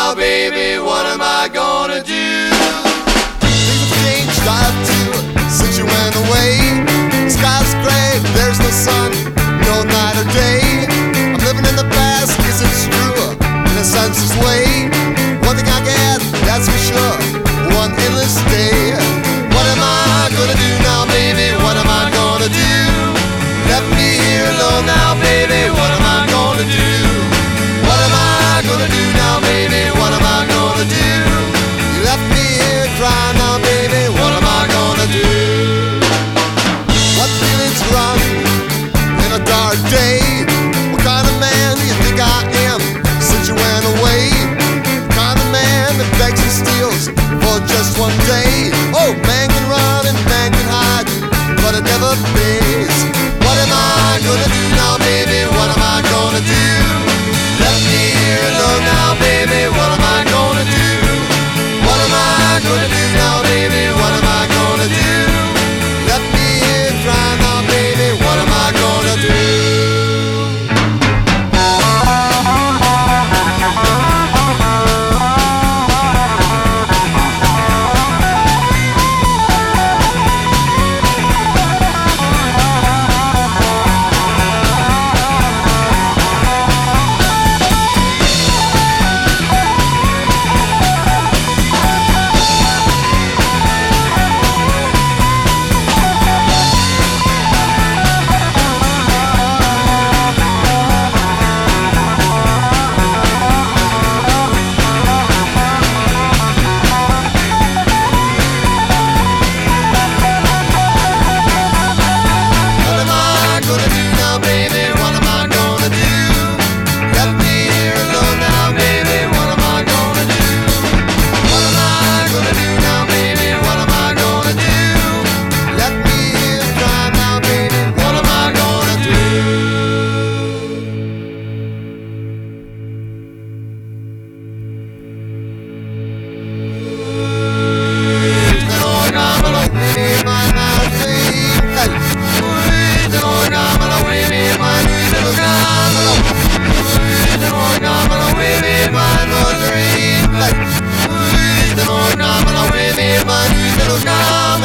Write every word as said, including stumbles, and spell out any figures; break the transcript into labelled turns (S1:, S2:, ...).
S1: now, baby, what am I gonna do?
S2: Things have changed, I have too, since you went away. The sky's gray, there's no sun, no night or day. I'm living in the past, cause it's true, in a senseless way. One thing I get, that's for sure, one endless day. What am I gonna do now, baby, what am I gonna do? Left me here alone now, baby, what am I gonna do? What am I gonna do now, baby, what am I gonna do? You left me here crying now, baby, what am I gonna do? What feelings run in a dark day? What kind of man do you think I am since you went away? The kind of man that begs and steals for just one day. Oh, man can run and man can hide, but it never pays. What am I gonna do now, baby? What am I gonna do? Left me here alone now, baby. What am I gonna do? What am I gonna do now, baby? What am I gonna do? Left me here crying now, baby. What am I gonna do?
S1: My new little girl.